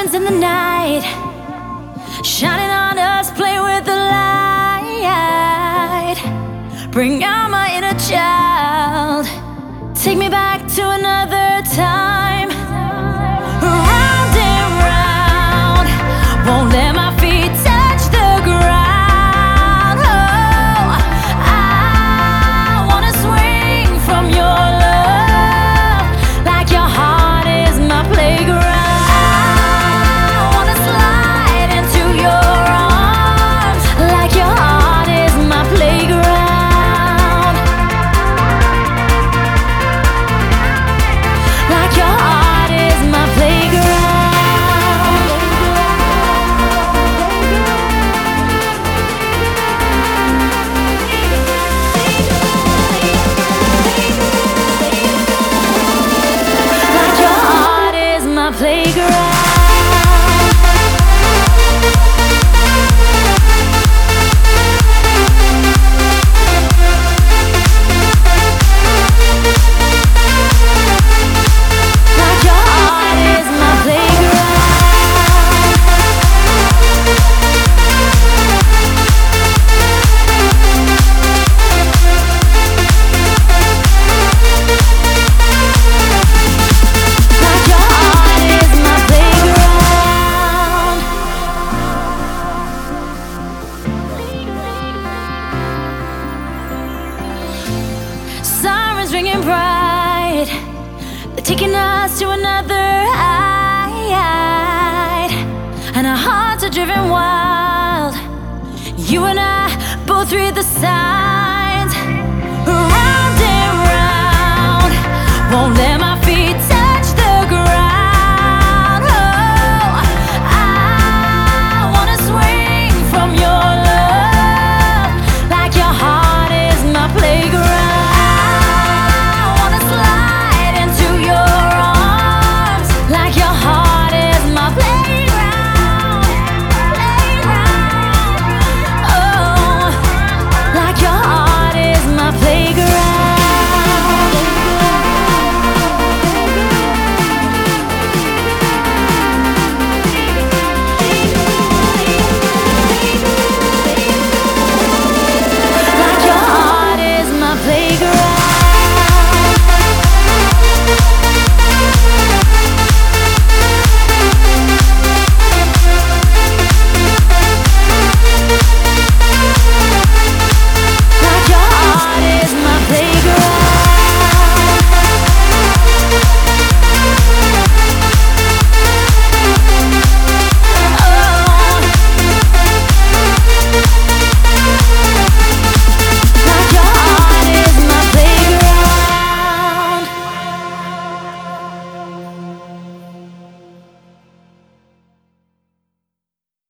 diamonds in the night, shining on us, play with the light. Bring out my inner child, take me back to another time. Round and round, won't let my feet touch the ground. Oh, I wanna swing from your love like your heart is my playground. I wanna slide into your arms like your heart is my playground. Like your heart is my playground. Like your heart is my playground. Like your heart is my playground. Like your heart is my playground. Sirens ringing bright, they're taking us to another height, and our hearts are driven wild.